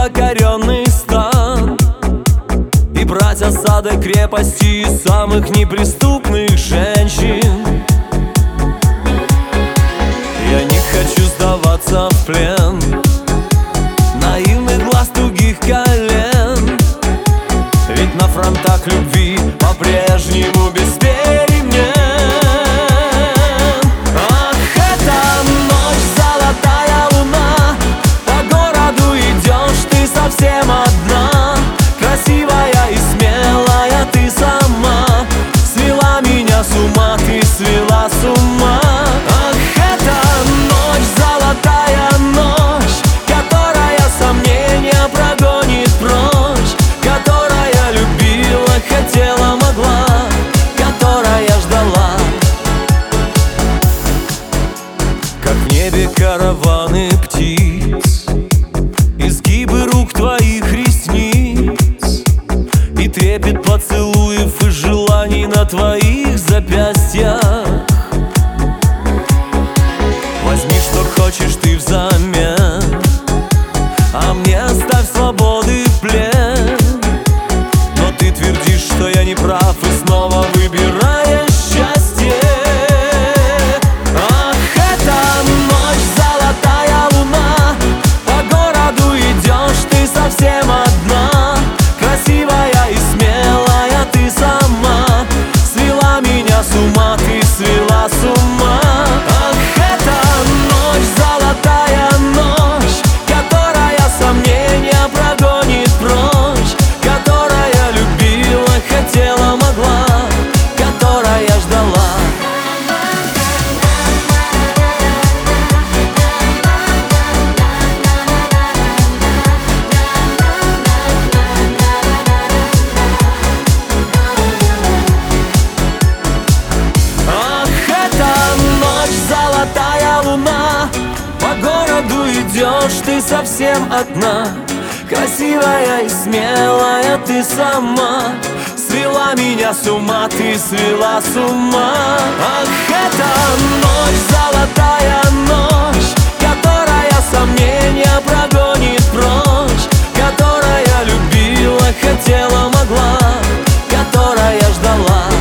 непокоренный стан и брать осадок крепости из самых неприступных женщин. Я не хочу сдаваться в плен наивных глаз тугих колен, ведь на фронтах любви по-прежнему бесперемен. Ах, эта ночь, золотая луна, по городу идешь ты совсем одна. Красивая и смелая ты сама, свела меня с ума, ты свела с ума. Ах, эта ночь, золотая ночь, которая сомнения прогонит прочь, которая любила, хотела, могла, которая ждала. Как в небе караваны птиц, изгибы рук твоих ресниц и трепет поцелуев и желаний на твоих запястьях. Возьми, что хочешь ты взамен, а мне оставь свободы плен. Но ты твердишь, что я не прав, и снова выбираешь счастье. Ах, эта ночь, золотая луна, по городу идешь ты совсем одна. Красивая и смелая ты сама, свела меня с ума, ты свела с ума. Ах, эта ночь, золотая ночь, которая сомнения прогонит прочь, которая любила, хотела, могла, которая ждала. Ах, эта ночь, золотая луна, по городу идешь ты совсем одна. Красивая и смелая ты сама, свела меня с ума, ты свела с ума. Ах, эта ночь, золотая ночь, которая сомнения прогонит прочь, которая любила, хотела, могла, которая ждала.